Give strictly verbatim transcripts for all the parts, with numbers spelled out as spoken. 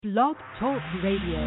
Blog Talk Radio.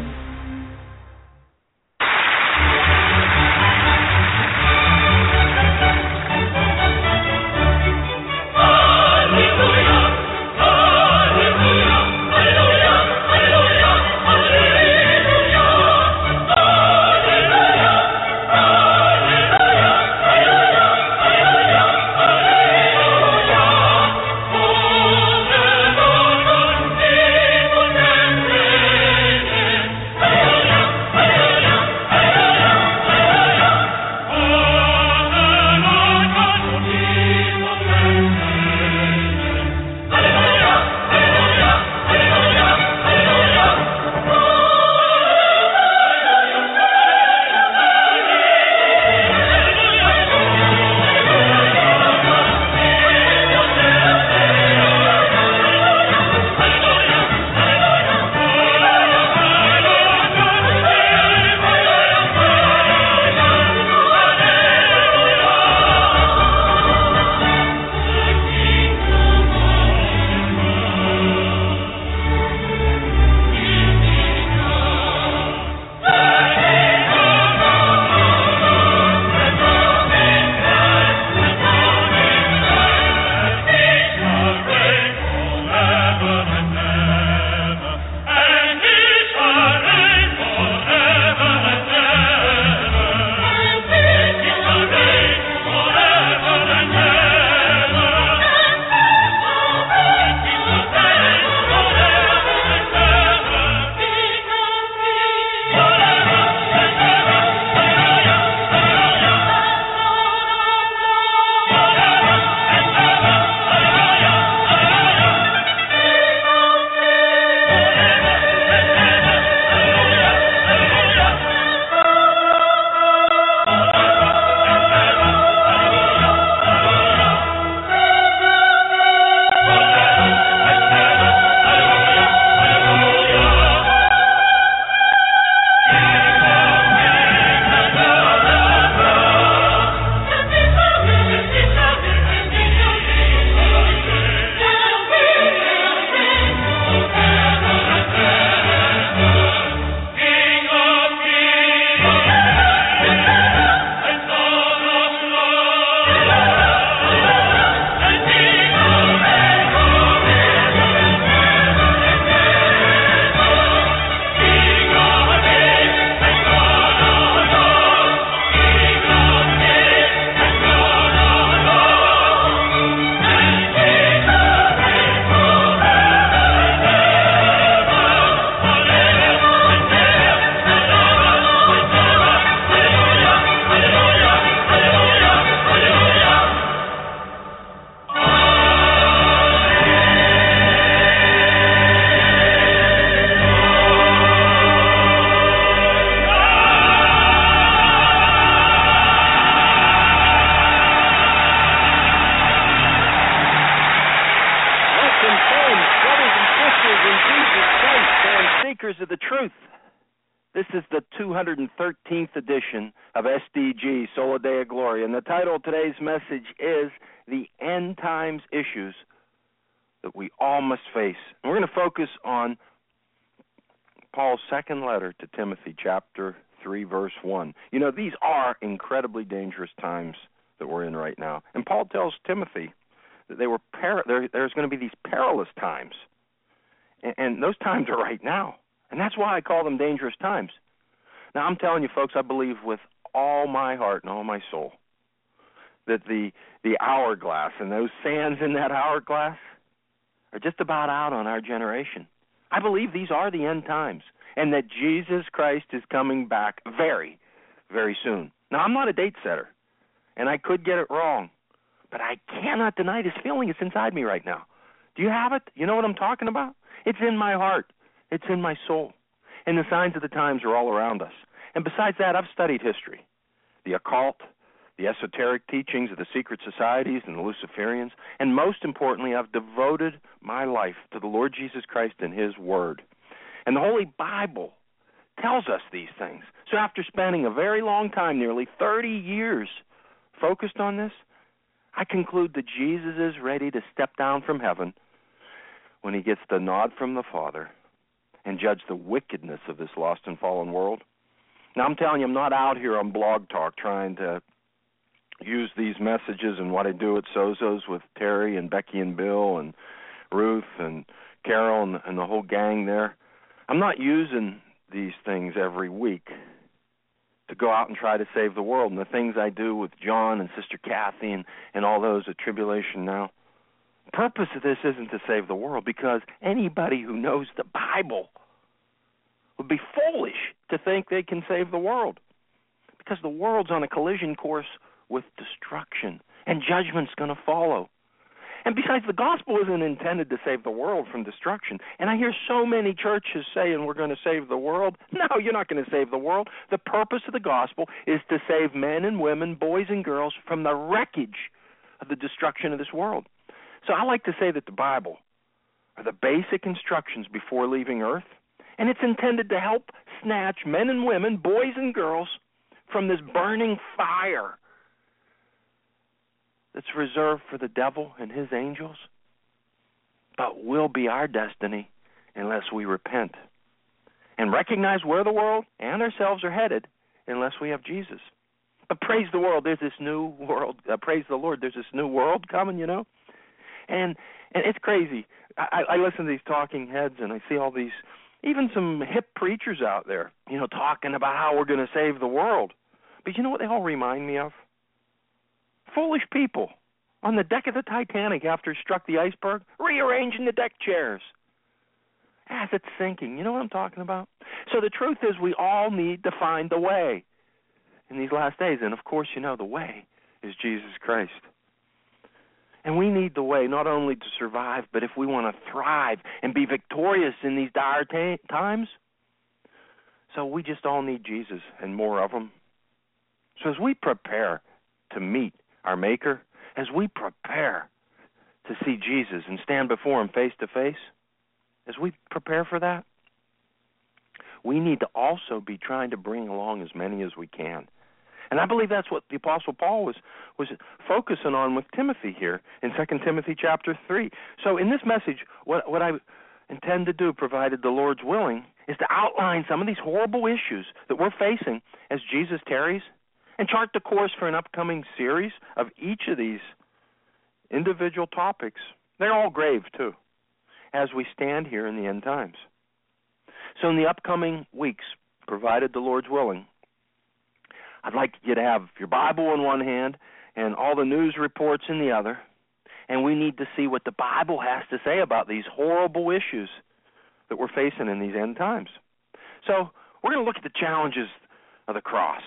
thirteenth edition of S D G, Sola Deo Gloria, and the title of today's message is The End Times Issues That We All Must Face. And we're going to focus on Paul's second letter to Timothy, chapter three, verse one. You know, these are incredibly dangerous times that we're in right now. And Paul tells Timothy that they were per- there, there's going to be these perilous times. And, and those times are right now. And that's why I call them dangerous times. Now, I'm telling you, folks, I believe with all my heart and all my soul that the the hourglass and those sands in that hourglass are just about out on our generation. I believe these are the end times and that Jesus Christ is coming back very, very soon. Now, I'm not a date setter, and I could get it wrong, but I cannot deny this feeling. It's inside me right now. Do you have it? You know what I'm talking about? It's in my heart. It's in my soul. And the signs of the times are all around us. And besides that, I've studied history, the occult, the esoteric teachings of the secret societies and the Luciferians, and most importantly, I've devoted my life to the Lord Jesus Christ and His Word. And the Holy Bible tells us these things. So after spending a very long time, nearly thirty years, focused on this, I conclude that Jesus is ready to step down from heaven when he gets the nod from the Father and judge the wickedness of this lost and fallen world. Now, I'm telling you, I'm not out here on Blog Talk trying to use these messages and what I do at Sozo's with Terry and Becky and Bill and Ruth and Carol and, and the whole gang there. I'm not using these things every week to go out and try to save the world. And the things I do with John and Sister Kathy and, and all those at Tribulation Now, the purpose of this isn't to save the world, because anybody who knows the Bible would be foolish to think they can save the world, because the world's on a collision course with destruction, and judgment's going to follow. And besides, the gospel isn't intended to save the world from destruction. And I hear so many churches saying we're going to save the world. No, you're not going to save the world. The purpose of the gospel is to save men and women, boys and girls, from the wreckage of the destruction of this world. So I like to say that the Bible are the basic instructions before leaving earth, and it's intended to help snatch men and women, boys and girls, from this burning fire that's reserved for the devil and his angels, but will be our destiny unless we repent and recognize where the world and ourselves are headed unless we have Jesus. But praise the world, there's this new world. Uh, praise the Lord, there's this new world coming, you know. And and it's crazy. I, I listen to these talking heads, and I see all these, even some hip preachers out there, you know, talking about how we're going to save the world. But you know what they all remind me of? Foolish people on the deck of the Titanic after it struck the iceberg, rearranging the deck chairs as it's sinking. You know what I'm talking about? So the truth is, we all need to find the way in these last days. And, of course, you know, the way is Jesus Christ. And we need the way not only to survive, but if we want to thrive and be victorious in these dire ta- times. So we just all need Jesus and more of him. So as we prepare to meet our Maker, as we prepare to see Jesus and stand before him face to face, as we prepare for that, we need to also be trying to bring along as many as we can. And I believe that's what the Apostle Paul was was focusing on with Timothy here in Second Timothy chapter three. So in this message, what, what I intend to do, provided the Lord's willing, is to outline some of these horrible issues that we're facing as Jesus tarries, and chart the course for an upcoming series of each of these individual topics. They're all grave, too, as we stand here in the end times. So in the upcoming weeks, provided the Lord's willing, I'd like you to have your Bible in one hand and all the news reports in the other, and we need to see what the Bible has to say about these horrible issues that we're facing in these end times. So we're going to look at the challenges of the cross,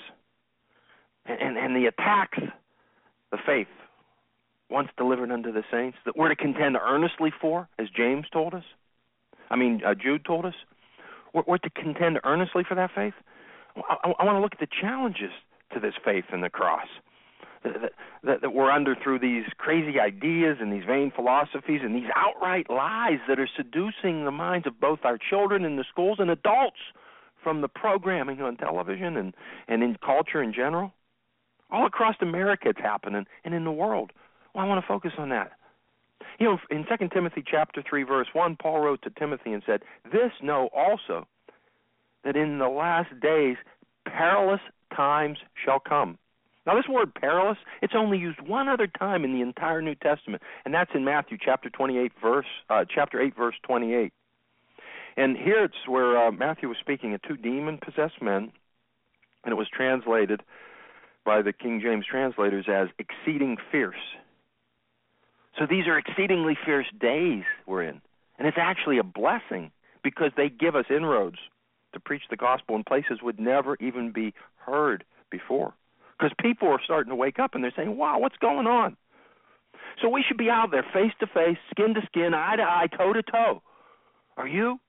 And, and the attacks, the faith once delivered unto the saints, that we're to contend earnestly for, as James told us. I mean, uh, Jude told us. We're, we're to contend earnestly for that faith. I, I, I want to look at the challenges to this faith in the cross that, that, that we're under through these crazy ideas and these vain philosophies and these outright lies that are seducing the minds of both our children in the schools and adults from the programming on television and, and in culture in general. All across America it's happening, and in the world. Well, I want to focus on that. You know, in Second Timothy chapter three, verse one, Paul wrote to Timothy and said, "This know also, that in the last days perilous times shall come." Now, this word perilous, it's only used one other time in the entire New Testament, and that's in Matthew chapter twenty-eight, verse uh, chapter eight, verse twenty-eight. And here it's where uh, Matthew was speaking of two demon-possessed men, and it was translated by the King James translators as exceeding fierce. So these are exceedingly fierce days we're in. And it's actually a blessing because they give us inroads to preach the gospel in places would never even be heard before. Because people are starting to wake up and they're saying, wow, what's going on? So we should be out there face to face, skin to skin, eye to eye, toe to toe. Are you?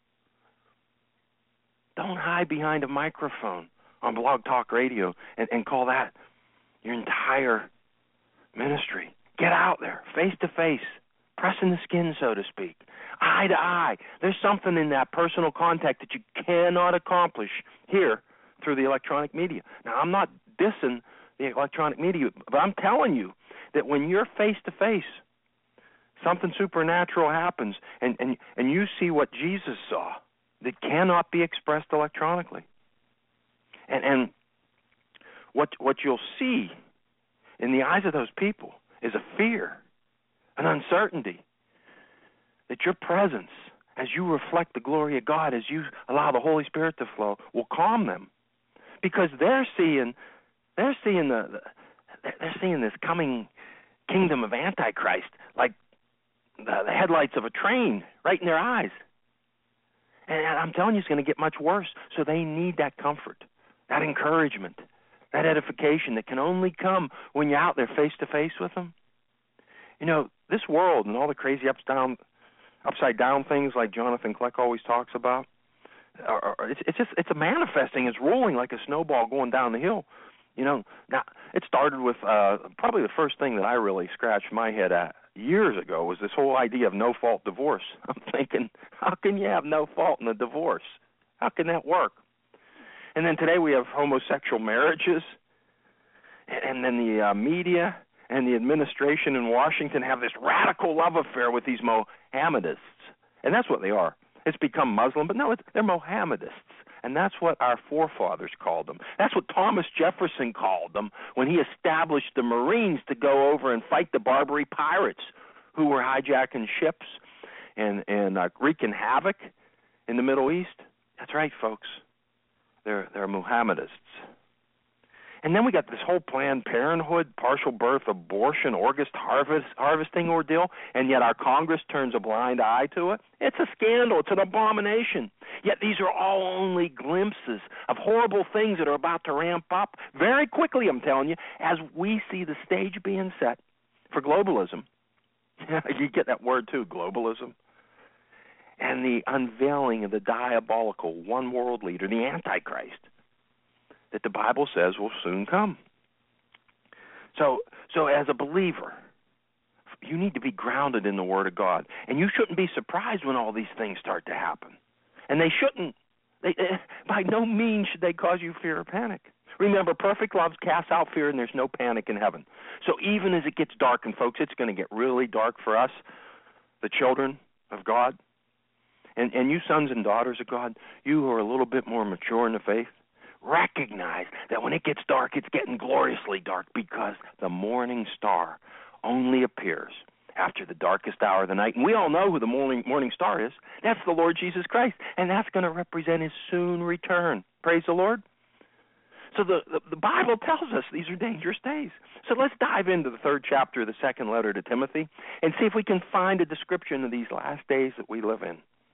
Don't hide behind a microphone on Blog Talk Radio and, and call that your entire ministry. Get out there, face to face, pressing the skin, so to speak, eye to eye. There's something in that personal contact that you cannot accomplish here through the electronic media. Now, I'm not dissing the electronic media, but I'm telling you that when you're face to face, something supernatural happens, and, and, and you see what Jesus saw. that cannot be expressed electronically. And, and what what you'll see in the eyes of those people is a fear, an uncertainty that your presence, as you reflect the glory of God, as you allow the Holy Spirit to flow, will calm them, because they're seeing they're seeing the they're seeing this coming kingdom of Antichrist like the, the headlights of a train right in their eyes. And I'm telling you, it's going to get much worse. So they need that comfort, that encouragement, that edification that can only come when you're out there face to face with them. You know, this world and all the crazy ups down, upside down things like Jonathan Kleck always talks about, are, are, it's, it's just it's a manifesting. It's rolling like a snowball going down the hill. You know, now it started with uh, probably the first thing that I really scratched my head at years ago was this whole idea of no-fault divorce. I'm thinking, how can you have no fault in a divorce? How can that work? And then today we have homosexual marriages, and then the uh, media and the administration in Washington have this radical love affair with these Mohammedists. And that's what they are. It's become Muslim, but no, it's, they're Mohammedists. And that's what our forefathers called them. That's what Thomas Jefferson called them when he established the Marines to go over and fight the Barbary pirates who were hijacking ships and, and uh, wreaking havoc in the Middle East. That's right, folks. They're, they're Mohammedists. And then we got this whole Planned Parenthood, partial birth, abortion, August harvest, harvesting ordeal, and yet our Congress turns a blind eye to it. It's a scandal. It's an abomination. Yet these are all only glimpses of horrible things that are about to ramp up very quickly, I'm telling you, as we see the stage being set for globalism. You get that word too, globalism. And the unveiling of the diabolical one world leader, the Antichrist, that the Bible says will soon come. So, so as a believer, you need to be grounded in the Word of God, and you shouldn't be surprised when all these things start to happen. And they shouldn't. They, uh, by no means should they cause you fear or panic. Remember, perfect love casts out fear, and there's no panic in heaven. So even as it gets dark, and folks, it's going to get really dark for us, the children of God, and and you sons and daughters of God, you who are a little bit more mature in the faith, recognize that when it gets dark, it's getting gloriously dark, because the morning star only appears after the darkest hour of the night. And we all know who the morning morning star is. That's the Lord Jesus Christ, and that's going to represent his soon return. Praise the Lord. So the, the, the Bible tells us these are dangerous days. So let's dive into the third chapter of the second letter to Timothy and see if we can find a description of these last days that we live in.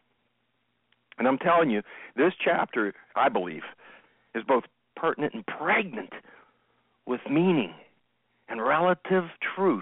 And I'm telling you, this chapter, I believe, is both pertinent and pregnant with meaning and relative truth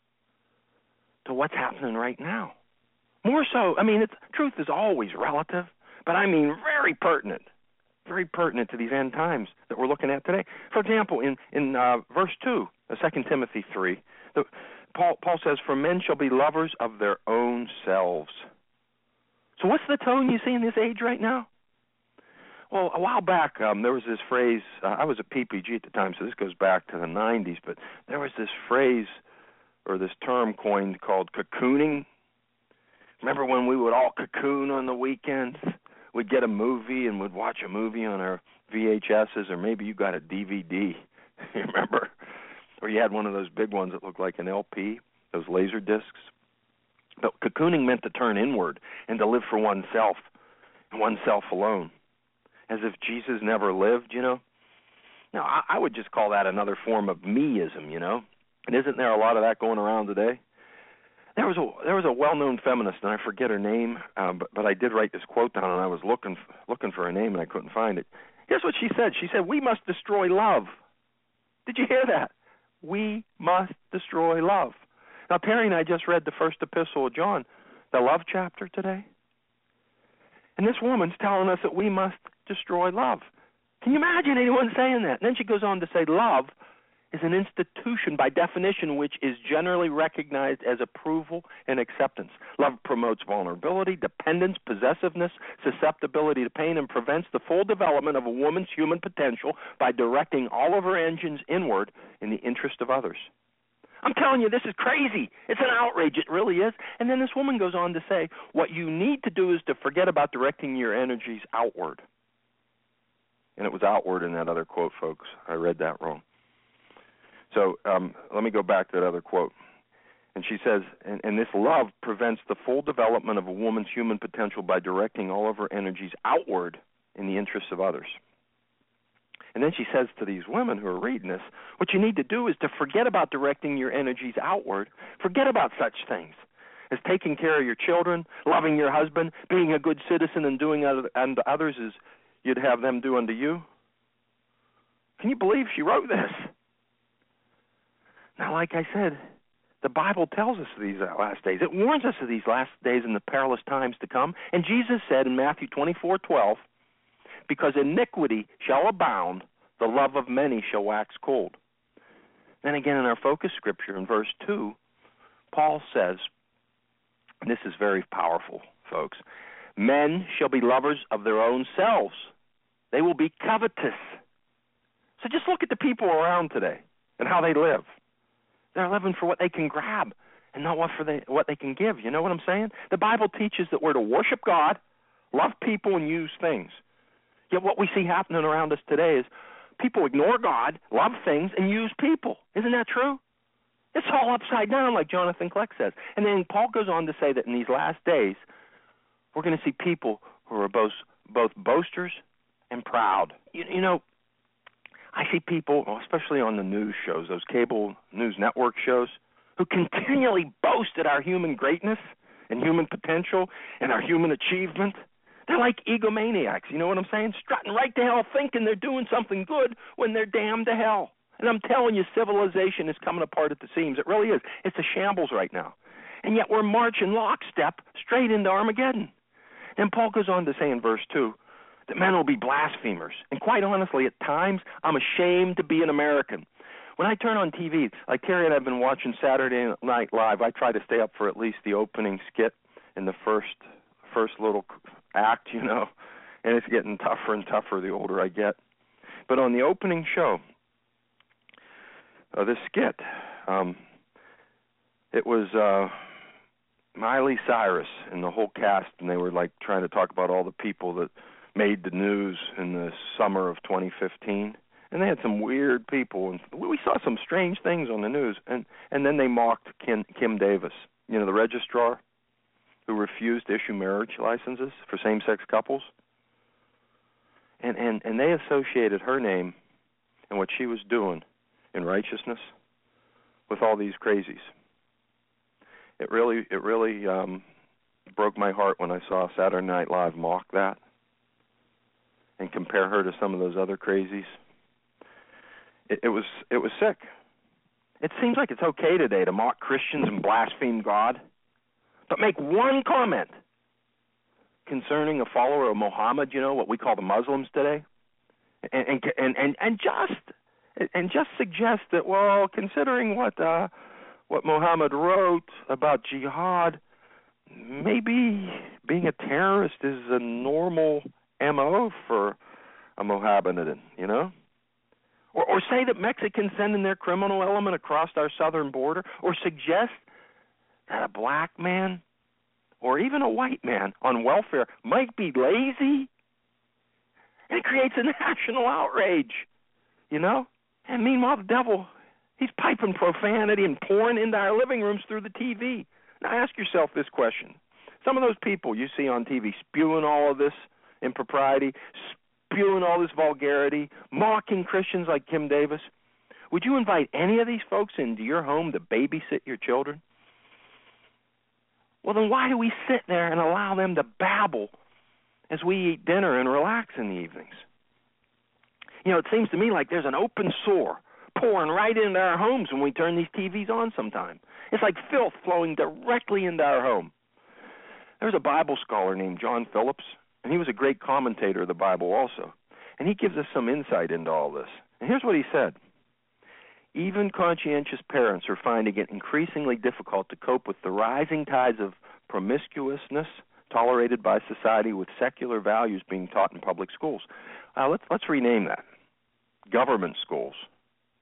to what's happening right now. More so, I mean, it's, truth is always relative, but I mean very pertinent, very pertinent to these end times that we're looking at today. For example, in, in uh, verse two of Second Timothy three, the, Paul, Paul says, "For men shall be lovers of their own selves." So what's the tone you see in this age right now? Well, a while back, um, there was this phrase, uh, I was a P P G at the time, so this goes back to the nineties, but there was this phrase or this term coined called cocooning. Remember when we would all cocoon on the weekends? We'd get a movie and we'd watch a movie on our V H S's, or maybe you got a D V D, you remember? Or you had one of those big ones that looked like an L P, those laser discs. But cocooning meant to turn inward and to live for oneself and oneself alone, as if Jesus never lived, you know. Now, I, I would just call that another form of meism, you know. And isn't there a lot of that going around today? There was a there was a well-known feminist, and I forget her name, um, but, but I did write this quote down, and I was looking looking for her name, and I couldn't find it. Here's what she said. She said, "We must destroy love." Did you hear that? We must destroy love. Now, Terry and I just read the first epistle of John, the love chapter today. And this woman's telling us that we must destroy love. Can you imagine anyone saying that? And then she goes on to say love is an institution by definition which is generally recognized as approval and acceptance. Love promotes vulnerability, dependence, possessiveness, susceptibility to pain, and prevents the full development of a woman's human potential by directing all of her engines inward in the interest of others. I'm telling you, this is crazy. It's an outrage. It really is. And then this woman goes on to say, what you need to do is to forget about directing your energies outward. And it was outward in that other quote, folks. I read that wrong. So um, let me go back to that other quote. And she says, and, and this love prevents the full development of a woman's human potential by directing all of her energies outward in the interests of others. And then she says to these women who are reading this, what you need to do is to forget about directing your energies outward. Forget about such things as taking care of your children, loving your husband, being a good citizen, and doing unto others as you'd have them do unto you. Can you believe she wrote this? Now, like I said, the Bible tells us these last days. It warns us of these last days and the perilous times to come. And Jesus said in Matthew twenty-four twelve, because iniquity shall abound, the love of many shall wax cold. Then again in our focus scripture in verse two, Paul says, and this is very powerful, folks, men shall be lovers of their own selves. They will be covetous. So just look at the people around today and how they live. They're living for what they can grab and not what for they, what they can give. You know what I'm saying? The Bible teaches that we're to worship God, love people, and use things. Yet what we see happening around us today is people ignore God, love things, and use people. Isn't that true? It's all upside down, like Jonathan Kleck says. And then Paul goes on to say that in these last days, we're going to see people who are both, both boasters and proud. You, you know, I see people, especially on the news shows, those cable news network shows, who continually boast at our human greatness and human potential and our human achievement. They're like egomaniacs, you know what I'm saying? Strutting right to hell thinking they're doing something good when they're damned to hell. And I'm telling you, civilization is coming apart at the seams. It really is. It's a shambles right now. And yet we're marching lockstep straight into Armageddon. And Paul goes on to say in verse two that men will be blasphemers. And quite honestly, at times, I'm ashamed to be an American. When I turn on T V, like Terry and I have been watching Saturday Night Live, I try to stay up for at least the opening skit in the first first little act, you know, and it's getting tougher and tougher the older I get. But on the opening show, uh, this skit, um, it was uh, Miley Cyrus and the whole cast, and they were like trying to talk about all the people that made the news in the summer of twenty fifteen. And they had some weird people, and we saw some strange things on the news. And, and then they mocked Kim, Kim Davis, you know, the registrar who refused to issue marriage licenses for same-sex couples. And, and, and they associated her name and what she was doing in righteousness with all these crazies. It really, it really um, broke my heart when I saw Saturday Night Live mock that and compare her to some of those other crazies. It, it was it was sick. It seems like it's okay today to mock Christians and blaspheme God, but make one comment concerning a follower of Muhammad, you know, what we call the Muslims today, and and and and, and just and just suggest that, well, considering what uh, what Muhammad wrote about jihad, maybe being a terrorist is a normal M O for a Mohammedan, you know? Or, or say that Mexicans sending their criminal element across our southern border, or suggest that a black man or even a white man on welfare might be lazy. And it creates a national outrage, you know? And meanwhile, the devil, he's piping profanity and pouring into our living rooms through the T V. Now ask yourself this question. Some of those people you see on T V spewing all of this impropriety, spewing all this vulgarity, mocking Christians like Kim Davis, would you invite any of these folks into your home to babysit your children? Well, then why do we sit there and allow them to babble as we eat dinner and relax in the evenings? You know, it seems to me like there's an open sore pouring right into our homes when we turn these T Vs on sometime. It's like filth flowing directly into our home. There's a Bible scholar named John Phillips, and he was a great commentator of the Bible also. And he gives us some insight into all this. And here's what he said. Even conscientious parents are finding it increasingly difficult to cope with the rising tides of promiscuousness tolerated by society with secular values being taught in public schools. Uh, let's, let's rename that. Government schools.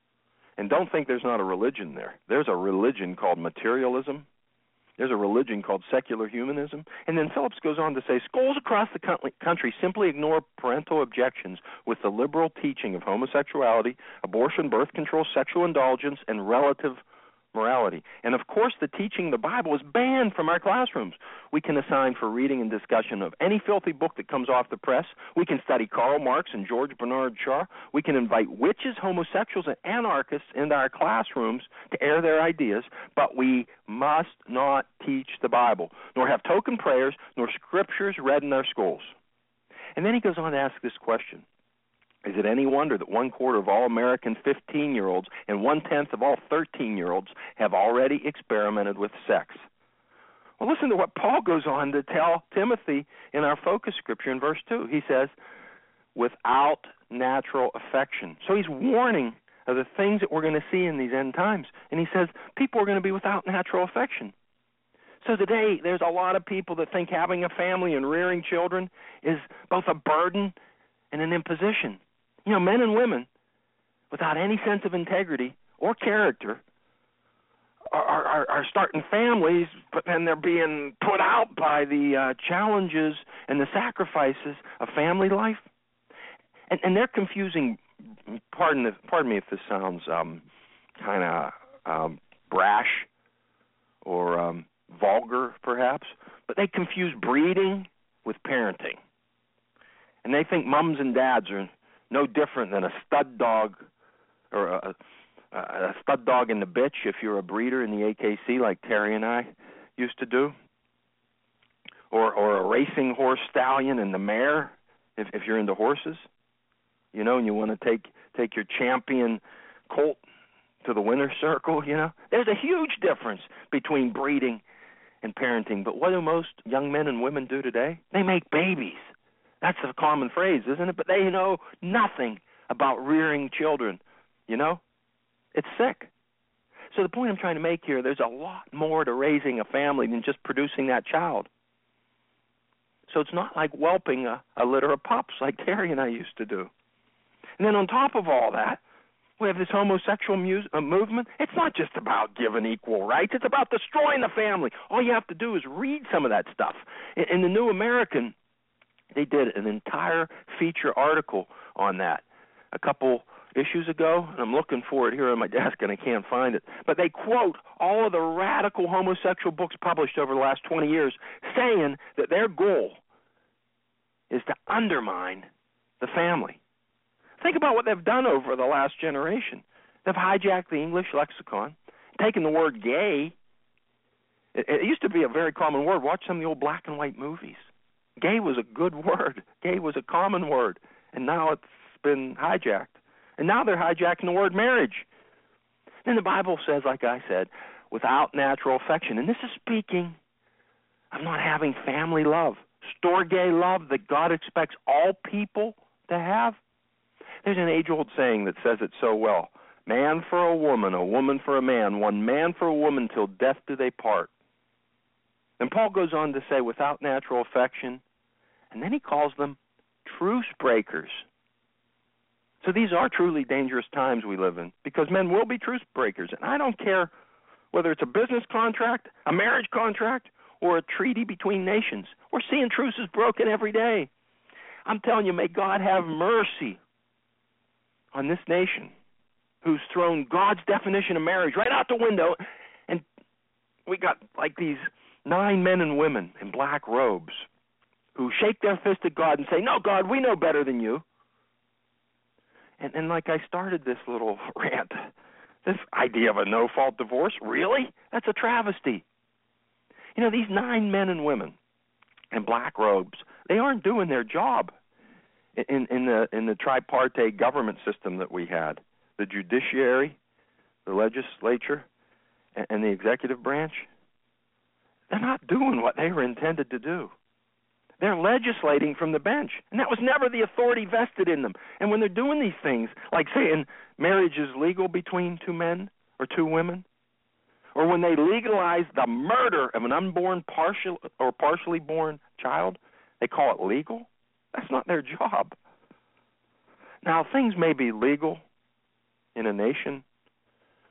And don't think there's not a religion there. There's a religion called materialism. There's a religion called secular humanism. And then Phillips goes on to say, schools across the country simply ignore parental objections with the liberal teaching of homosexuality, abortion, birth control, sexual indulgence, and relative morality. And of course, the teaching of the Bible is banned from our classrooms. We can assign for reading and discussion of any filthy book that comes off the press. We can study Karl Marx and George Bernard Shaw. We can invite witches, homosexuals, and anarchists into our classrooms to air their ideas, but we must not teach the Bible, nor have token prayers, nor scriptures read in our schools. And then he goes on to ask this question. Is it any wonder that one quarter of all American fifteen-year-olds and one-tenth of all thirteen-year-olds have already experimented with sex? Well, listen to what Paul goes on to tell Timothy in our focus scripture in verse two. He says, without natural affection. So he's warning of the things that we're going to see in these end times. And he says people are going to be without natural affection. So today there's a lot of people that think having a family and rearing children is both a burden and an imposition. You know, men and women without any sense of integrity or character are, are, are starting families, but then they're being put out by the uh, challenges and the sacrifices of family life. And, and they're confusing, pardon, if, pardon me if this sounds um, kind of um, brash or um, vulgar perhaps, but they confuse breeding with parenting. And they think mums and dads are no different than a stud dog or a, a stud dog in the bitch if you're a breeder in the A K C like Terry and I used to do, or or a racing horse stallion and the mare if, if you're into horses, you know, and you want to take take your champion colt to the winner's circle, you know. There's a huge difference between breeding and parenting. But what do most young men and women do today? They make babies. That's a common phrase, isn't it? But they know nothing about rearing children, you know? It's sick. So the point I'm trying to make here, there's a lot more to raising a family than just producing that child. So it's not like whelping a, a litter of pups like Terry and I used to do. And then on top of all that, we have this homosexual mu- uh, movement. It's not just about giving equal rights. It's about destroying the family. All you have to do is read some of that stuff. In, in the New American, they did an entire feature article on that a couple issues ago, and I'm looking for it here on my desk, and I can't find it. But they quote all of the radical homosexual books published over the last twenty years, saying that their goal is to undermine the family. Think about what they've done over the last generation. They've hijacked the English lexicon, taken the word gay. It, it used to be a very common word. Watch some of the old black and white movies. Gay was a good word. Gay was a common word, and now it's been hijacked. And now they're hijacking the word marriage. Then the Bible says, like I said, without natural affection. And this is speaking of not having family love, storge love that God expects all people to have. There's an age-old saying that says it so well. Man for a woman, a woman for a man, one man for a woman, till death do they part. And Paul goes on to say, without natural affection, and then he calls them truce breakers. So these are truly dangerous times we live in, because men will be truce breakers. And I don't care whether it's a business contract, a marriage contract, or a treaty between nations. We're seeing truces broken every day. I'm telling you, may God have mercy on this nation who's thrown God's definition of marriage right out the window. And we got like these nine men and women in black robes who shake their fist at God and say, no, God, we know better than you. And, and like I started this little rant, this idea of a no-fault divorce, really? That's a travesty. You know, these nine men and women in black robes, they aren't doing their job in, in the in the tripartite government system that we had. The judiciary, the legislature, and, and the executive branch. They're not doing what they were intended to do. They're legislating from the bench, and that was never the authority vested in them. And when they're doing these things, like saying marriage is legal between two men or two women, or when they legalize the murder of an unborn partial or partially born child, they call it legal. That's not their job. Now, things may be legal in a nation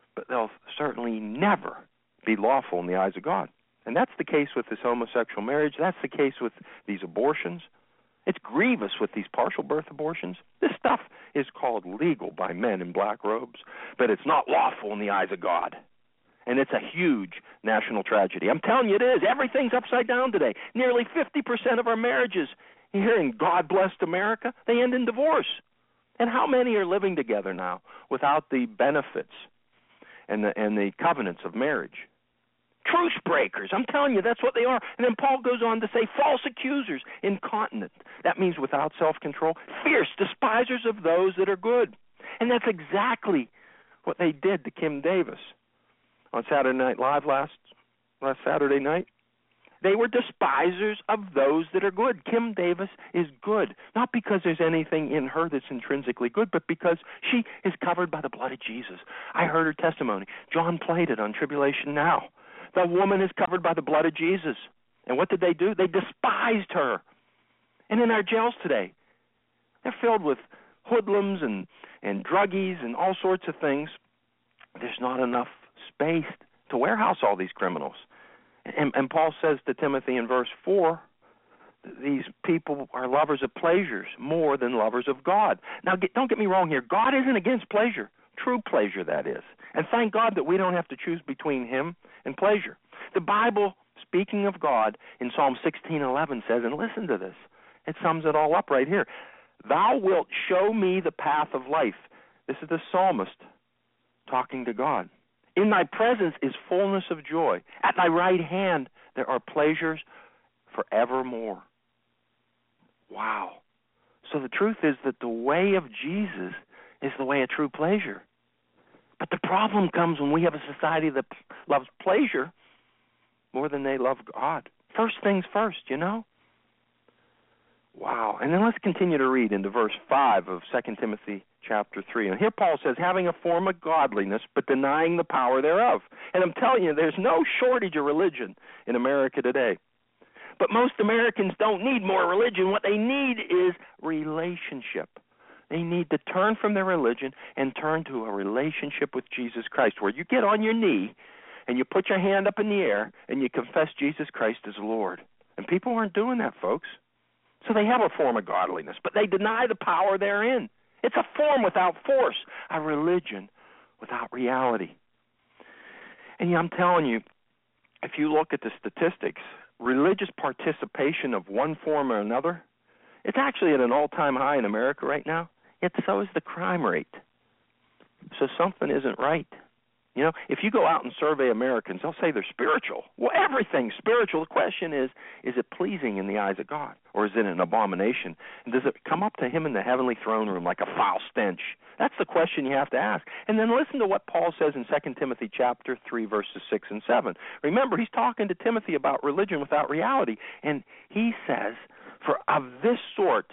but they'll certainly never be lawful in the eyes of God. And that's the case with this homosexual marriage. That's the case with these abortions. It's grievous with these partial birth abortions. This stuff is called legal by men in black robes, but it's not lawful in the eyes of God. And it's a huge national tragedy. I'm telling you it is. Everything's upside down today. Nearly fifty percent of our marriages here in God-blessed America, they end in divorce. And how many are living together now without the benefits and the, and the covenants of marriage? Truce breakers. I'm telling you, that's what they are. And then Paul goes on to say false accusers, incontinent. That means without self-control. Fierce, despisers of those that are good. And that's exactly what they did to Kim Davis on Saturday Night Live last last Saturday night. They were despisers of those that are good. Kim Davis is good, not because there's anything in her that's intrinsically good, but because she is covered by the blood of Jesus. I heard her testimony. John played it on Tribulation Now. The woman is covered by the blood of Jesus. And what did they do? They despised her. And in our jails today, they're filled with hoodlums and, and druggies and all sorts of things. There's not enough space to warehouse all these criminals. And, and Paul says to Timothy in verse four, these people are lovers of pleasures more than lovers of God. Now, get, don't get me wrong here. God isn't against pleasure, true pleasure, that is. And thank God that we don't have to choose between him and pleasure. The Bible, speaking of God, in Psalm sixteen eleven says, and listen to this, it sums it all up right here. Thou wilt show me the path of life. This is the psalmist talking to God. In thy presence is fullness of joy. At thy right hand there are pleasures forevermore. Wow. So the truth is that the way of Jesus is the way of true pleasure. But the problem comes when we have a society that loves pleasure more than they love God. First things first, you know? Wow. And then let's continue to read into verse five of Second Timothy chapter three. And here Paul says, having a form of godliness, but denying the power thereof. And I'm telling you, there's no shortage of religion in America today. But most Americans don't need more religion. What they need is relationship. They need to turn from their religion and turn to a relationship with Jesus Christ, where you get on your knee and you put your hand up in the air and you confess Jesus Christ as Lord. And people aren't doing that, folks. So they have a form of godliness, but they deny the power therein. It's a form without force, a religion without reality. And yeah, I'm telling you, if you look at the statistics, religious participation of one form or another, it's actually at an all-time high in America right now, yet so is the crime rate. So something isn't right. You know, if you go out and survey Americans, they'll say they're spiritual. Well, everything's spiritual. The question is, is it pleasing in the eyes of God? Or is it an abomination? And does it come up to him in the heavenly throne room like a foul stench? That's the question you have to ask. And then listen to what Paul says in Second Timothy chapter three, verses six and seven. Remember, he's talking to Timothy about religion without reality. And he says, for of this sort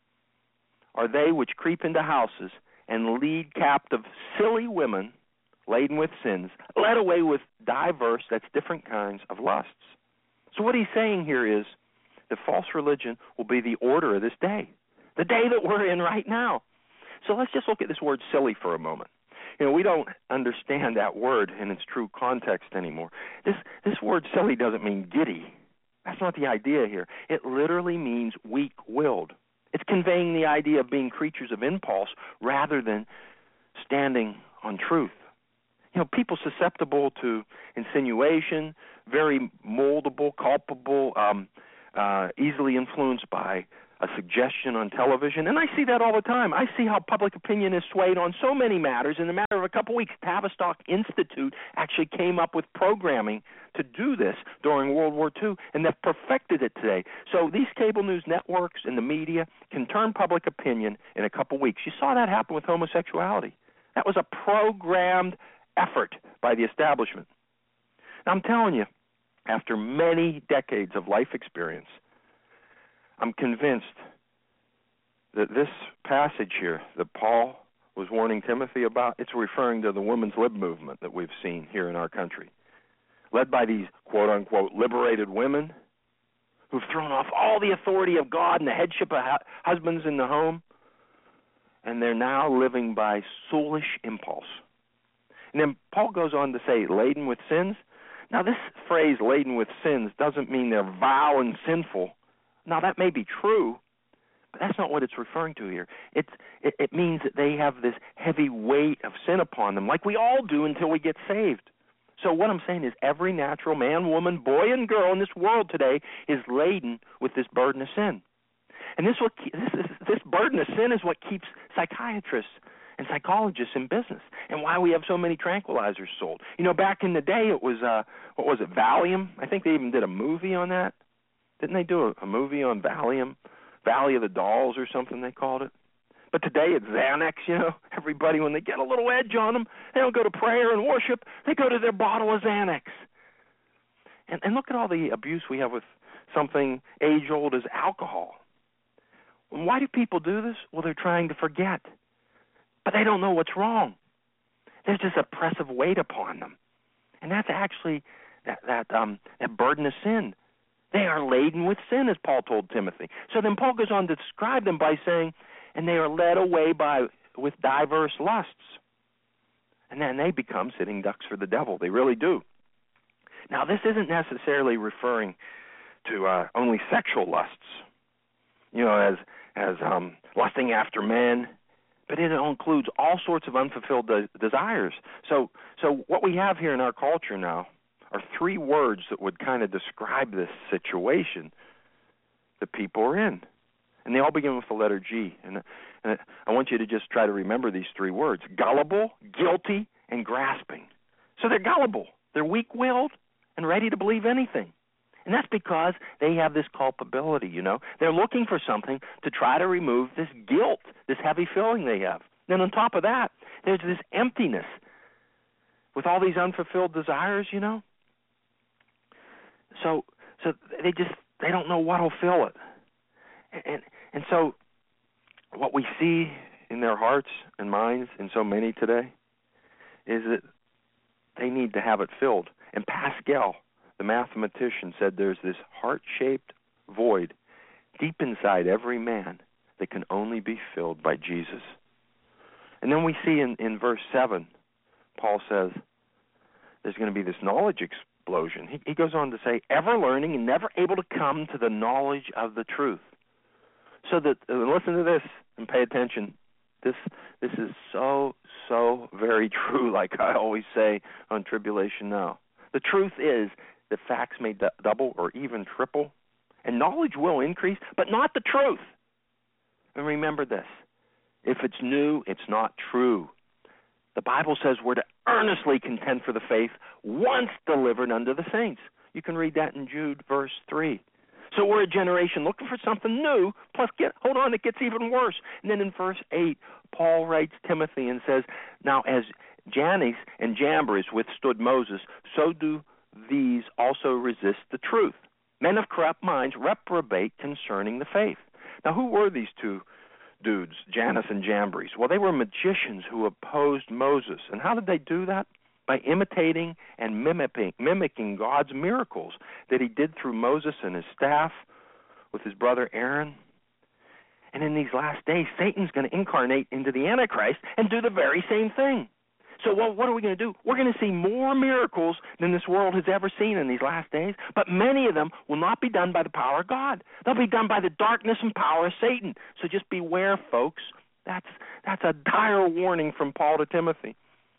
are they which creep into houses and lead captive silly women laden with sins, led away with diverse, that's different kinds of lusts. So what he's saying here is that false religion will be the order of this day, the day that we're in right now. So let's just look at this word silly for a moment. You know, we don't understand that word in its true context anymore. This this word silly doesn't mean giddy. That's not the idea here. It literally means weak-willed. It's conveying the idea of being creatures of impulse rather than standing on truth. You know, people susceptible to insinuation, very moldable, culpable, um, uh, easily influenced by a suggestion on television. And I see that all the time. I see how public opinion is swayed on so many matters. In a matter of a couple weeks, Tavistock Institute actually came up with programming to do this during World War Two, and they've perfected it today. So these cable news networks and the media can turn public opinion in a couple weeks. You saw that happen with homosexuality. That was a programmed effort by the establishment. Now, I'm telling you, after many decades of life experience, I'm convinced that this passage here that Paul was warning Timothy about, it's referring to the women's lib movement that we've seen here in our country, led by these quote-unquote liberated women who've thrown off all the authority of God and the headship of husbands in the home, and they're now living by soulish impulse. And then Paul goes on to say, laden with sins. Now, this phrase, laden with sins, doesn't mean they're vile and sinful. Now, that may be true, but that's not what it's referring to here. It's, it, it means that they have this heavy weight of sin upon them, like we all do until we get saved. So what I'm saying is every natural man, woman, boy, and girl in this world today is laden with this burden of sin. And this, what, this, this, this burden of sin is what keeps psychiatrists and psychologists in business, and why we have so many tranquilizers sold. You know, back in the day, it was, uh, what was it, Valium? I think they even did a movie on that. Didn't they do a, a movie on Valium? Valley of the Dolls or something they called it. But today it's Xanax, you know. Everybody, when they get a little edge on them, they don't go to prayer and worship. They go to their bottle of Xanax. And, and look at all the abuse we have with something age-old as alcohol. Why do people do this? Well, they're trying to forget. But they don't know what's wrong. There's this oppressive weight upon them. And that's actually that, that, um, that burden of sin. They are laden with sin, as Paul told Timothy. So then Paul goes on to describe them by saying, and they are led away by with diverse lusts. And then they become sitting ducks for the devil. They really do. Now, this isn't necessarily referring to uh, only sexual lusts, you know, as as um, lusting after men, but it includes all sorts of unfulfilled de- desires. So, so what we have here in our culture now are three words that would kind of describe this situation that people are in. And they all begin with the letter G. And, and I want you to just try to remember these three words: gullible, guilty, and grasping. So they're gullible. They're weak-willed and ready to believe anything. And that's because they have this culpability, you know. They're looking for something to try to remove this guilt, this heavy feeling they have. Then on top of that, there's this emptiness with all these unfulfilled desires, you know. So so they just, they don't know what will fill it. And, and so what we see in their hearts and minds in so many today is that they need to have it filled. And Pascal, the mathematician, said there's this heart-shaped void deep inside every man that can only be filled by Jesus. And then we see in, in verse seven, Paul says there's going to be this knowledge explosion. He, he goes on to say, ever learning and never able to come to the knowledge of the truth. So that, uh, listen to this and pay attention. This this is so, so very true, like I always say on Tribulation Now. The truth is that facts may d- double or even triple, and knowledge will increase, but not the truth. And remember this: if it's new, it's not true. The Bible says we're to earnestly contend for the faith once delivered unto the saints. You can read that in Jude, verse three. So we're a generation looking for something new, plus, get hold on, it gets even worse. And then in verse eight, Paul writes Timothy and says, now as Jannes and Jambres withstood Moses, so do these also resist the truth. Men of corrupt minds reprobate concerning the faith. Now, who were these two dudes, Jannes and Jambres? Well, they were magicians who opposed Moses. And how did they do that? By imitating and mimicking, mimicking God's miracles that he did through Moses and his staff with his brother Aaron. And in these last days, Satan's going to incarnate into the Antichrist and do the very same thing. So well, what are we going to do? We're going to see more miracles than this world has ever seen in these last days, but many of them will not be done by the power of God. They'll be done by the darkness and power of Satan. So just beware, folks. That's that's a dire warning from Paul to Timothy.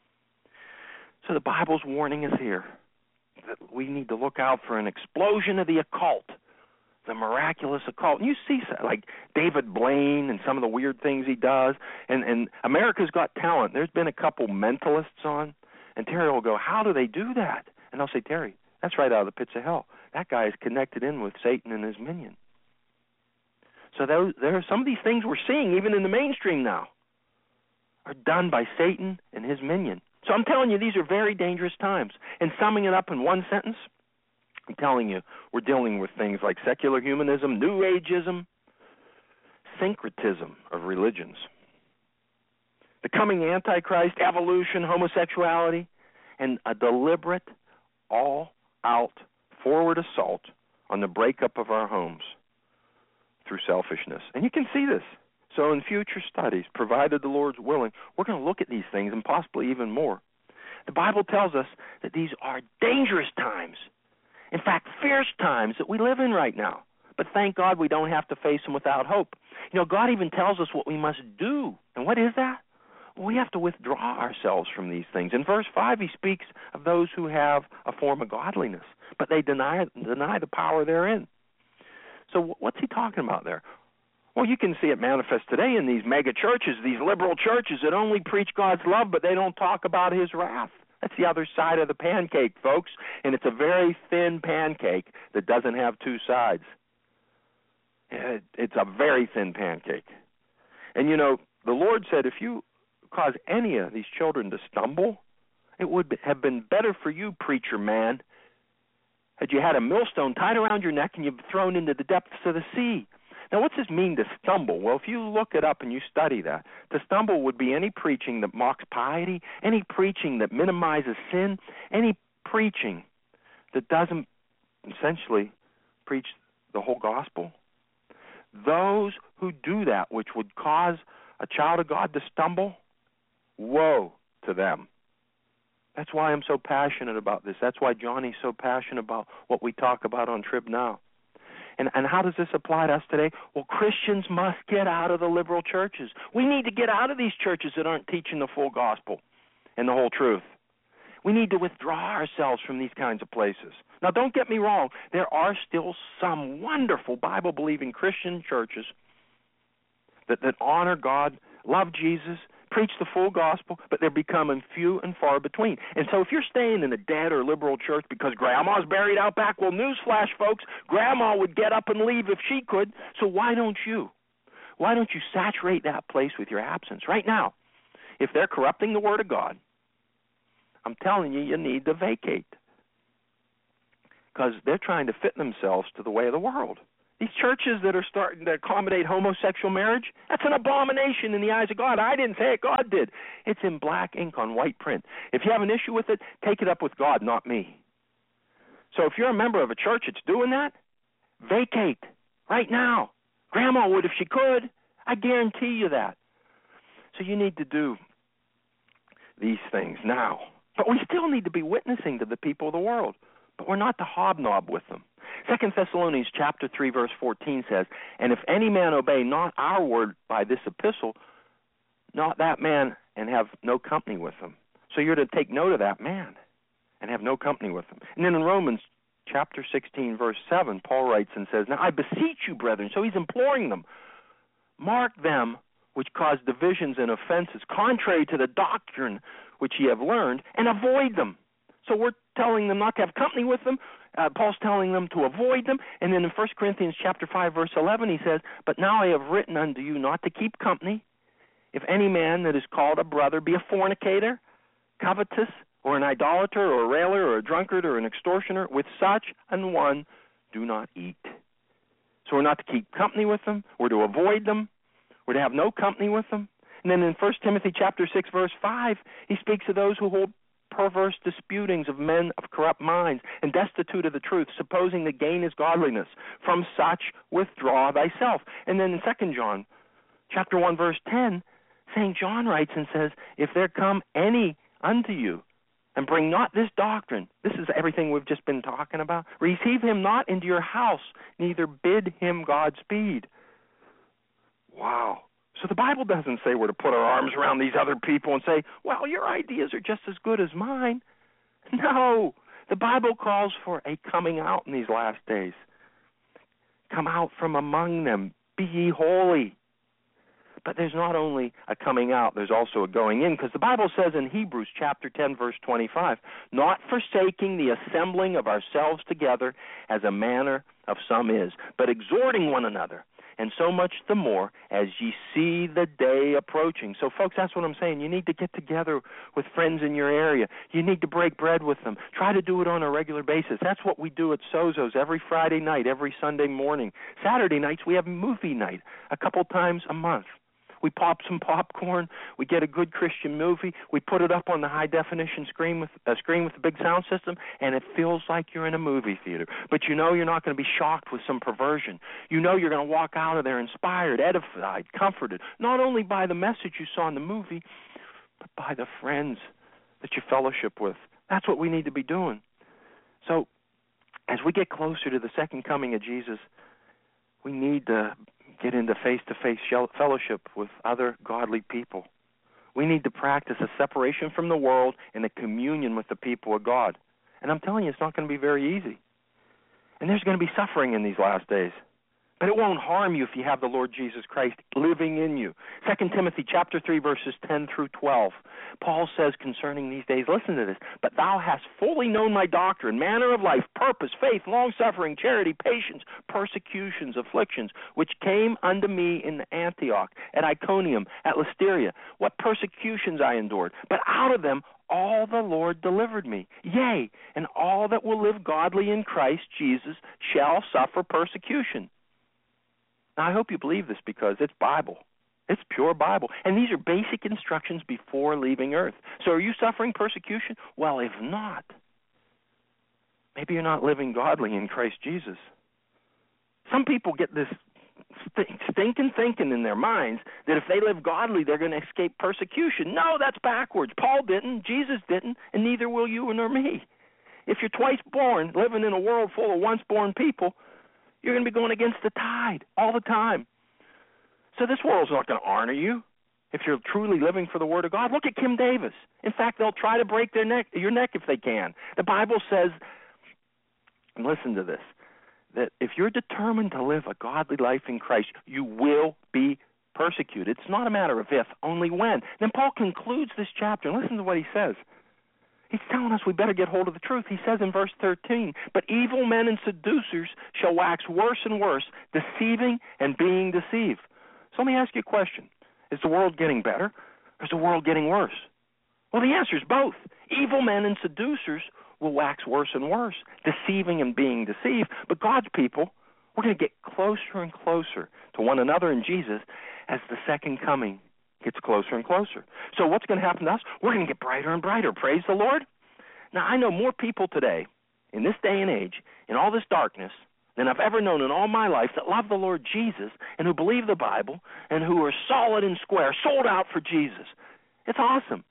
So the Bible's warning is here that we need to look out for an explosion of the occult, the miraculous occult. And you see, like David Blaine and some of the weird things he does. And, and America's Got Talent. There's been a couple mentalists on. And Terry will go, how do they do that? And I'll say, Terry, that's right out of the pits of hell. That guy is connected in with Satan and his minion. So there, there are some of these things we're seeing, even in the mainstream now, are done by Satan and his minion. So I'm telling you, these are very dangerous times. And summing it up in one sentence, I'm telling you, we're dealing with things like secular humanism, New Ageism, syncretism of religions, the coming Antichrist, evolution, homosexuality, and a deliberate, all-out, forward assault on the breakup of our homes through selfishness. And you can see this. So in future studies, provided the Lord's willing, we're going to look at these things and possibly even more. The Bible tells us that these are dangerous times. In fact, fierce times that we live in right now. But thank God we don't have to face them without hope. You know, God even tells us what we must do. And what is that? Well, we have to withdraw ourselves from these things. In verse five, he speaks of those who have a form of godliness, but they deny deny the power therein. So what's he talking about there? Well, you can see it manifest today in these mega churches, these liberal churches that only preach God's love, but they don't talk about his wrath. That's the other side of the pancake, folks, and it's a very thin pancake that doesn't have two sides. It's a very thin pancake. And, you know, the Lord said if you cause any of these children to stumble, it would have been better for you, preacher man, had you had a millstone tied around your neck and you've thrown into the depths of the sea. Now, what's this mean to stumble? Well, if you look it up and you study that, to stumble would be any preaching that mocks piety, any preaching that minimizes sin, any preaching that doesn't essentially preach the whole gospel. Those who do that, which would cause a child of God to stumble, woe to them. That's why I'm so passionate about this. That's why Johnny's so passionate about what we talk about on Trib Now. And, and how does this apply to us today? Well, Christians must get out of the liberal churches. We need to get out of these churches that aren't teaching the full gospel and the whole truth. We need to withdraw ourselves from these kinds of places. Now, don't get me wrong. There are still some wonderful Bible-believing Christian churches that, that honor God, love Jesus, preach the full gospel, but they're becoming few and far between. And so if you're staying in a dead or liberal church because grandma's buried out back, well, newsflash, folks, grandma would get up and leave if she could, so why don't you? Why don't you saturate that place with your absence right now? If they're corrupting the Word of God, I'm telling you, you need to vacate because they're trying to fit themselves to the way of the world. These churches that are starting to accommodate homosexual marriage, that's an abomination in the eyes of God. I didn't say it, God did. It's in black ink on white print. If you have an issue with it, take it up with God, not me. So if you're a member of a church that's doing that, vacate right now. Grandma would if she could. I guarantee you that. So you need to do these things now. But we still need to be witnessing to the people of the world. But we're not to hobnob with them. Second Thessalonians chapter three, verse fourteen says, and if any man obey not our word by this epistle, not that man, and have no company with him. So you're to take note of that man and have no company with him. And then in Romans chapter sixteen, verse seven, Paul writes and says, now I beseech you, brethren, so he's imploring them, mark them which cause divisions and offenses, contrary to the doctrine which ye have learned, and avoid them. So we're telling them not to have company with them. Uh, Paul's telling them to avoid them. And then in First Corinthians chapter five, verse eleven, he says, but now I have written unto you not to keep company, if any man that is called a brother be a fornicator, covetous, or an idolater, or a railer, or a drunkard, or an extortioner, with such an one do not eat. So we're not to keep company with them. We're to avoid them. We're to have no company with them. And then in First Timothy chapter six, verse five, he speaks of those who hold perverse disputings of men of corrupt minds and destitute of the truth, supposing the gain is godliness. From such withdraw thyself. And then in Second John chapter one, verse ten, Saint John writes and says, if there come any unto you and bring not this doctrine, this is everything we've just been talking about, receive him not into your house, neither bid him Godspeed. Wow. So the Bible doesn't say we're to put our arms around these other people and say, well, your ideas are just as good as mine. No. The Bible calls for a coming out in these last days. Come out from among them. Be ye holy. But there's not only a coming out, there's also a going in, because the Bible says in Hebrews chapter ten, verse twenty-five, not forsaking the assembling of ourselves together as a manner of some is, but exhorting one another, and so much the more as ye see the day approaching. So, folks, that's what I'm saying. You need to get together with friends in your area. You need to break bread with them. Try to do it on a regular basis. That's what we do at Sozo's every Friday night, every Sunday morning. Saturday nights, we have movie night a couple times a month. We pop some popcorn. We get a good Christian movie. We put it up on the high-definition screen with a uh, screen with the big sound system, and it feels like you're in a movie theater. But you know you're not going to be shocked with some perversion. You know you're going to walk out of there inspired, edified, comforted, not only by the message you saw in the movie, but by the friends that you fellowship with. That's what we need to be doing. So as we get closer to the second coming of Jesus, we need to get into face-to-face fellowship with other godly people. We need to practice a separation from the world and a communion with the people of God. And I'm telling you, it's not going to be very easy. And there's going to be suffering in these last days. But it won't harm you if you have the Lord Jesus Christ living in you. Second Timothy chapter three, verses ten through twelve. Paul says concerning these days, listen to this, but thou hast fully known my doctrine, manner of life, purpose, faith, long-suffering, charity, patience, persecutions, afflictions, which came unto me in Antioch, at Iconium, at Lystra, what persecutions I endured. But out of them all the Lord delivered me. Yea, and all that will live godly in Christ Jesus shall suffer persecution. Now, I hope you believe this because it's Bible. It's pure Bible. And these are basic instructions before leaving earth. So are you suffering persecution? Well, if not, maybe you're not living godly in Christ Jesus. Some people get this stinking thinking in their minds that if they live godly, they're going to escape persecution. No, that's backwards. Paul didn't, Jesus didn't, and neither will you nor me. If you're twice born, living in a world full of once-born people, you're going to be going against the tide all the time. So this world's not going to honor you if you're truly living for the Word of God. Look at Kim Davis. In fact, they'll try to break their neck, your neck if they can. The Bible says, and listen to this, that if you're determined to live a godly life in Christ, you will be persecuted. It's not a matter of if, only when. Then Paul concludes this chapter, and listen to what he says. He's telling us we better get hold of the truth. He says in verse thirteen, but evil men and seducers shall wax worse and worse, deceiving and being deceived. So let me ask you a question. Is the world getting better, or is the world getting worse? Well, the answer is both. Evil men and seducers will wax worse and worse, deceiving and being deceived. But God's people, we're going to get closer and closer to one another in Jesus as the second coming gets closer and closer. So what's going to happen to us? We're going to get brighter and brighter. Praise the Lord. Now, I know more people today, in this day and age, in all this darkness, than I've ever known in all my life that love the Lord Jesus and who believe the Bible and who are solid and square, sold out for Jesus. It's awesome.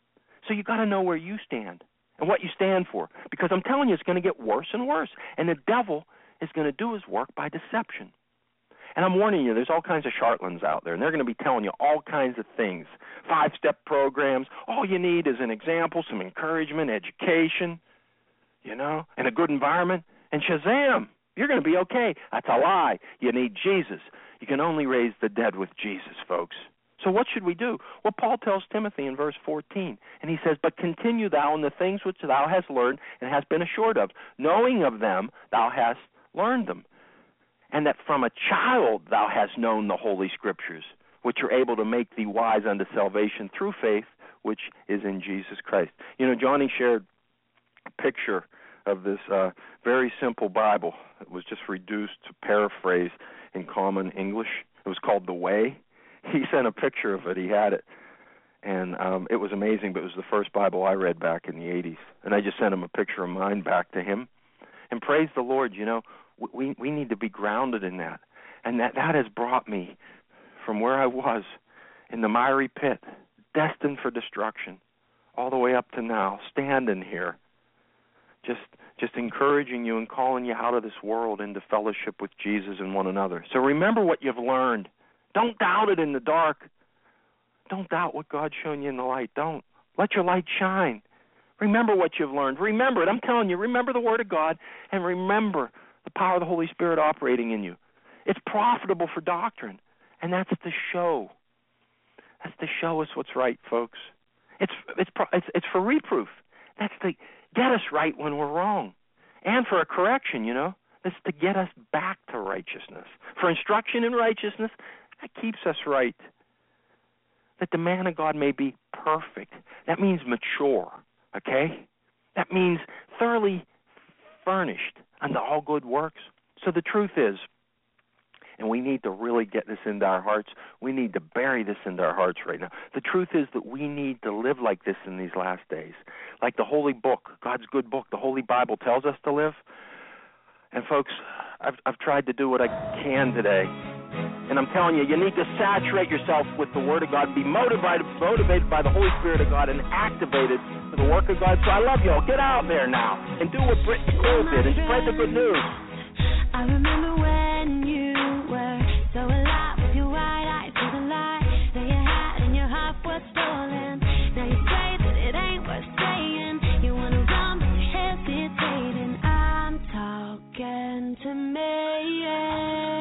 So you've got to know where you stand and what you stand for, because I'm telling you, it's going to get worse and worse, and the devil is going to do his work by deception. And I'm warning you, there's all kinds of charlatans out there, and they're going to be telling you all kinds of things. Five-step programs. All you need is an example, some encouragement, education, you know, and a good environment. And shazam, you're going to be okay. That's a lie. You need Jesus. You can only raise the dead with Jesus, folks. So what should we do? Well, Paul tells Timothy in verse fourteen, and he says, but continue thou in the things which thou hast learned and hast been assured of, knowing of them thou hast learned them. And that from a child thou hast known the Holy Scriptures, which are able to make thee wise unto salvation through faith, which is in Jesus Christ. You know, Johnny shared a picture of this uh, very simple Bible. It was just reduced to paraphrase in common English. It was called The Way. He sent a picture of it. He had it. And um, it was amazing, but it was the first Bible I read back in the eighties. And I just sent him a picture of mine back to him. And praise the Lord, you know, We we need to be grounded in that. And that, that has brought me from where I was in the miry pit, destined for destruction, all the way up to now, standing here, just just encouraging you and calling you out of this world into fellowship with Jesus and one another. So remember what you've learned. Don't doubt it in the dark. Don't doubt what God's shown you in the light. Don't. Let your light shine. Remember what you've learned. Remember it. I'm telling you, remember the Word of God, and remember the power of the Holy Spirit operating in you. It's profitable for doctrine, and that's to show. That's to show us what's right, folks. It's it's it's, it's for reproof. That's to get us right when we're wrong, and for a correction, you know. That's to get us back to righteousness. For instruction in righteousness, that keeps us right. That the man of God may be perfect. That means mature, okay? That means thoroughly furnished unto all good works. So the truth is, and we need to really get this into our hearts, we need to bury this into our hearts right now. The truth is that we need to live like this in these last days. Like the Holy Book, God's good book, the Holy Bible tells us to live. And folks, I've, I've tried to do what I can today. And I'm telling you, you need to saturate yourself with the Word of God, be motivated, motivated by the Holy Spirit of God, and activated for the work of God. So I love you all. Get out there now and do what Brittany Cole did and spread the good news. I remember when you were so alive with your wide eyes to the light that you had and your heart was stolen. Now you say that it ain't worth saying. You want to run, but you're hesitating. I'm talking to me.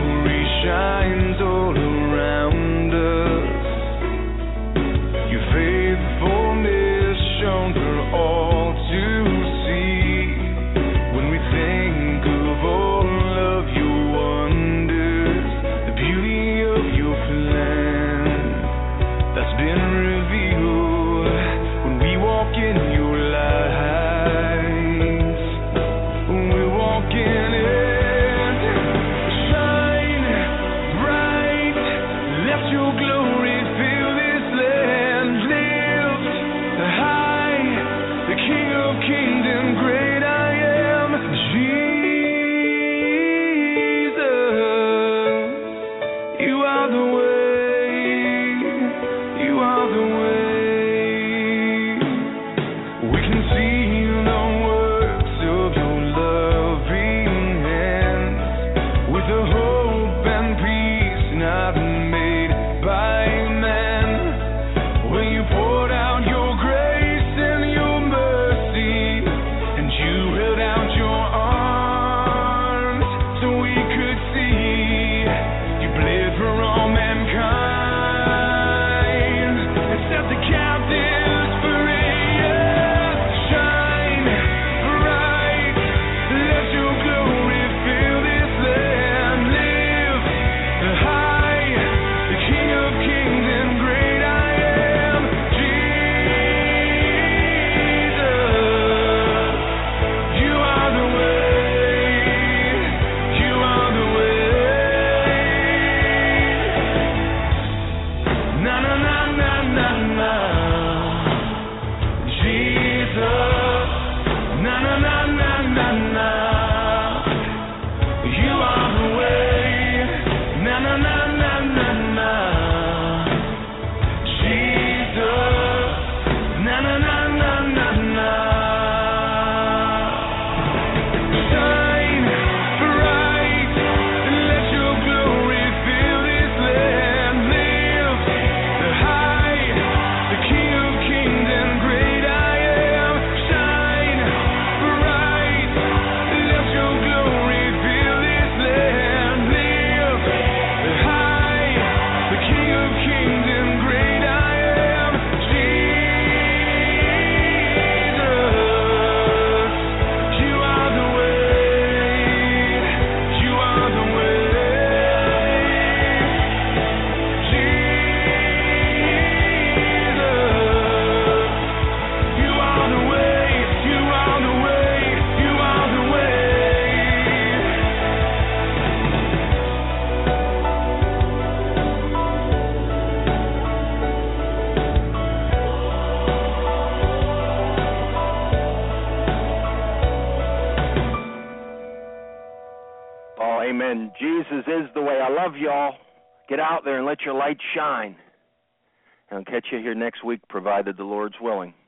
Shines all around us. Your face Amen. Jesus is the way. I love y'all. Get out there and let your light shine. And I'll catch you here next week, provided the Lord's willing.